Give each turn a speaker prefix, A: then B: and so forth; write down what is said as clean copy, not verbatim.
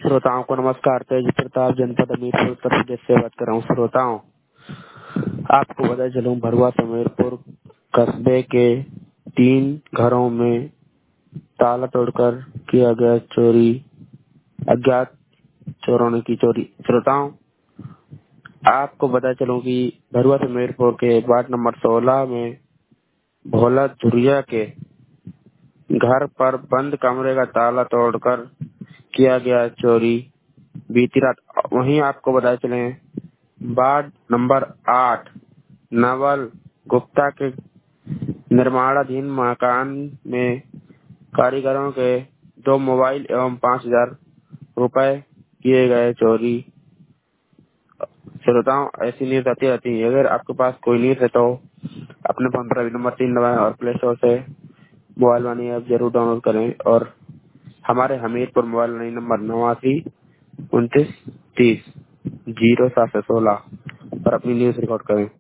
A: श्रोताओं को नमस्कार। तेज प्रताप, जनपद हमीरपुर, उत्तर प्रदेश से बात कर रहा हूँ। श्रोताओं, आपको बता चलूं, भरवा समीरपुर कस्बे के 3 घरों में ताला तोड़कर किया गया चोरी, अज्ञात चोरों ने की चोरी। श्रोताओं, आपको बता चलूं कि भरवा समीरपुर के वार्ड नंबर 16 में भोला धुरिया के घर पर बंद कमरे का ताला तोड़कर किया गया चोरी बीती रात। वहीं आपको बता चले, वार्ड नंबर 8 नवल गुप्ता के निर्माणाधीन मकान में कारीगरों के 2 मोबाइल एवं 5,000 रुपए किए गए चोरी। श्रोताओं, ऐसी न्यूज आती रहती है। अगर आपके पास कोई न्यूज है तो अपने फोन पर अभी नंबर 3 दबाएं और प्ले स्टोर से मोबाइल मनी ऐप जरूर डाउनलोड करें और हमारे हमीरपुर मोबाइल मनी नंबर 89 29 30 0716 पर अपनी न्यूज रिकॉर्ड करें।